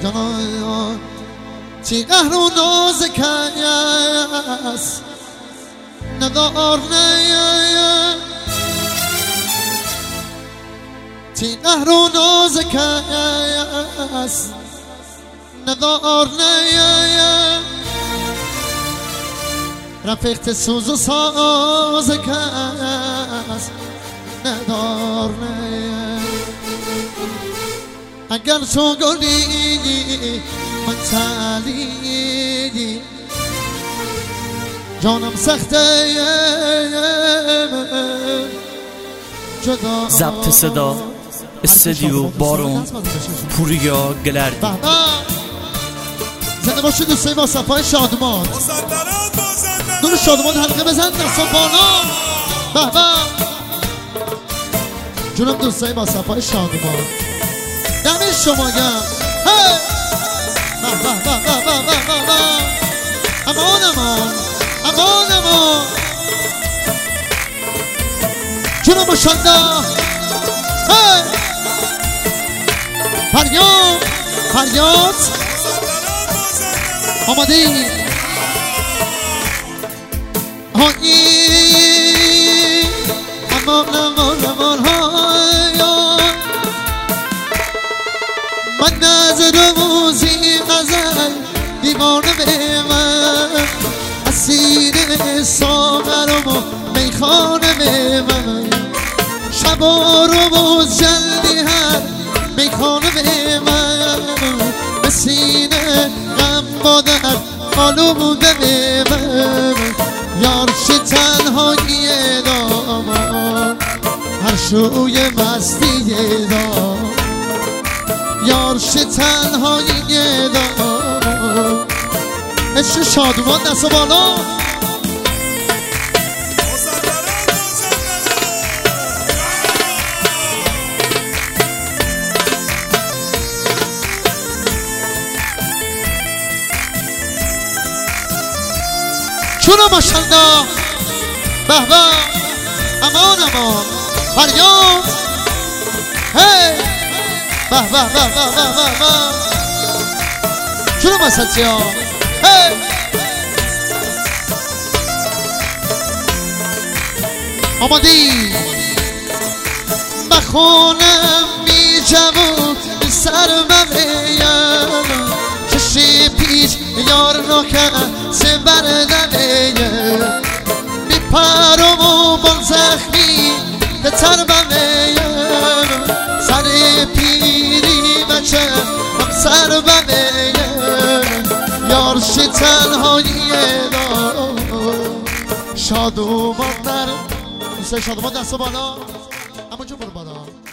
جانان چی قهر و ناز کیس ندار نیم چی قهر و ناز کیس ندار نیم رفیقت سوز و ساز کس ندار نیم اگر تو گلی من تالی جانم سخته جدا ضبط صدا استودیو بارون پوریا گلردی زنده باشید دوستایی با صفای شادمان دور شادمان حلقه بزن دستان بالا به به جونم دوستایی با صفای شادمان دمی شما گم به به به به به به به امان امان امان امان جونم باشنده فریاد فریاد آماده ای هایی امان امان امان هایان من نظر موزی غزل دیوانه به من اسیر ساغرم و میخانه به من شبا رو موز جلدی هر میخانه به من به سینه غم با در آلوده به من یارش تنهایی دامان هر شوی مستی دامان یارش تنهایی دامان عشق شادمان دست بالا چونو ماشالله به به امان امان فریاد هی به به به به به به چونو مستی ها هی آمادی بخونم می جوون سر مغیم چشی پیش یار نکن سه بردنه بی پرم و بال زخمی به تر بمیم سر پیری بچه هم سر بمیم یارش تنهایی دار شادومان در دوسته شادومان دست بالا اما جو برو بالا